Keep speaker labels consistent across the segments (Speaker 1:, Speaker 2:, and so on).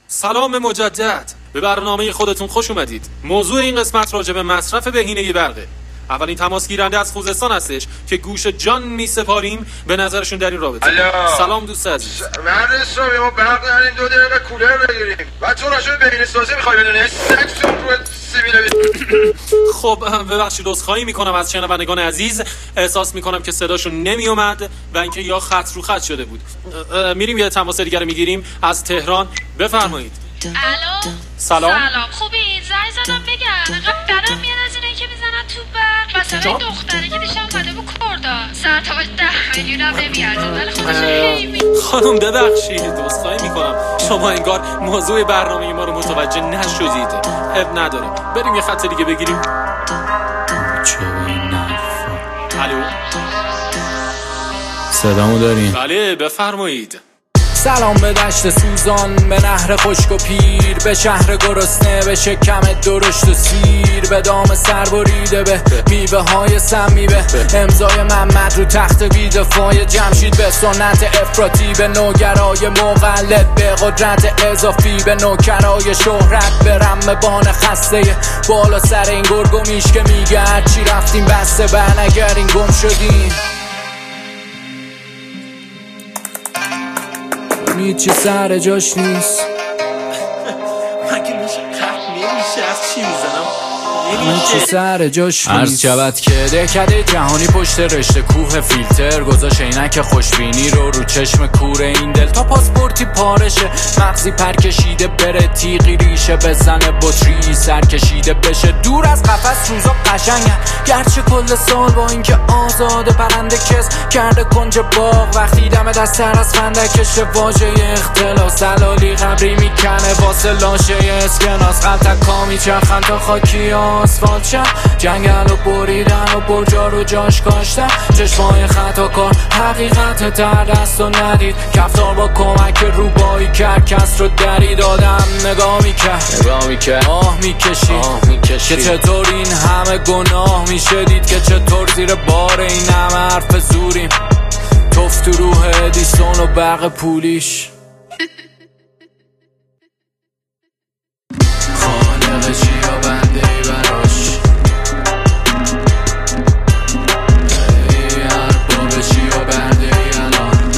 Speaker 1: سلام مجدد. به برنامه خودتون خوش اومدید. موضوع این قسمت راجع به مصرف بهینه برقه. اولین تماس گیرنده از خوزستان هستش که گوش جان میسپاریم به نظرشون در این رابطه. سلام دوست عزیز.
Speaker 2: مرد اسلامی، ما برق نداریم، 2 دقیقه کولر بگیریم. بعد تو راجع به بهینه سازی میخوای بدونی؟ سکسون رو سیبیل.
Speaker 1: خب ببخشید عذرخواهی میکنم از شنوندگان عزیز. احساس میکنم که صداشون نمیومد و اینکه یا خط رو خط شده بود. میریم یه تماس دیگه رو میگیریم از تهران. بفرمایید.
Speaker 3: الو.
Speaker 1: سلام.
Speaker 3: خوبی؟ زنگ زدم بگم بدم میاد از اینایی که میزنن تو برق. مثلا این دختره که دیشب اومده بود کردا سرتاش 10 میلیون هم نمیارزه ولی خودش
Speaker 1: خانم ببخشید عذرخواهی میکنم، شما انگار موضوع برنامه ما رو متوجه نشدید. اب نداره، بریم یه خط دیگه بگیریم. الو
Speaker 4: صدامو دارین؟
Speaker 1: بله بفرمایید.
Speaker 4: سلام به دشت سوزان، به نهر خشک و پیر، به شهر گرسنه، به شکم درشت و سیر، به دام سربریده، به میوه های سمیبه، امضای محمد رو تخت بیدفاع جمشید، به سنت افراطی، به نوگرای مقلد، به قدرت اضافی، به نوکرای شهرت، به رمبان خسته بالا سر این گرگ و میش که میگه هرچی رفتیم بسته برنگرین گم شدیم. هیچی سر جاش نیست.
Speaker 1: مگه میشه نمیشه از چی میزنم؟
Speaker 4: هیچی سر جاش نیست. عرض شود که دهکده جهانی پشت رشته کوه فیلتر گذاشت عینک خوشبینی رو چشم کور این دل تا پاسپورتی پارشه، مغزی پرکشیده بره تیغی ریشه بزنه بطری سر کشیده بشه دور از قفس. روزا قشنگه گرچه کل سال با اینکه آزاده پرنده کس کرده کنج باغ وقتی دم دست تر از فندکش واژه اختلاس دلالی قبری میکنه واسه لاشه اسکناس قلتکا میچرخن تا خاکی آسفالت شد جنگل و بریدن و برجا رو جاش کاشتن چشمای خطا کار حقیقت تر دست و ندید کفتار با کمک روبایی کرد کس رو درید آدم نگاه میکرد آه میکشید که چطور این همه گناه میشه دید که چطور زیر بار این همه حرف زوریم توف تو روح ادیسون و برق پولیش. خالق چی یا بنده ای براش ای ارباب چی یا بنده ای الان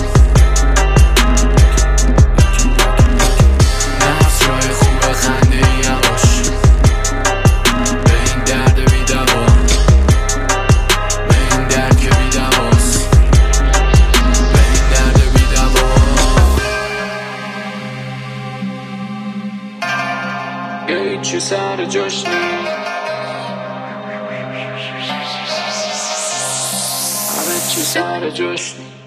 Speaker 4: نفس رای خوب خنده ای یواش به این درد بی دوا به این درد که بی دواست به این درد بی دوا. هیچی سر جاش نیست. همه چی سر جاش نیست.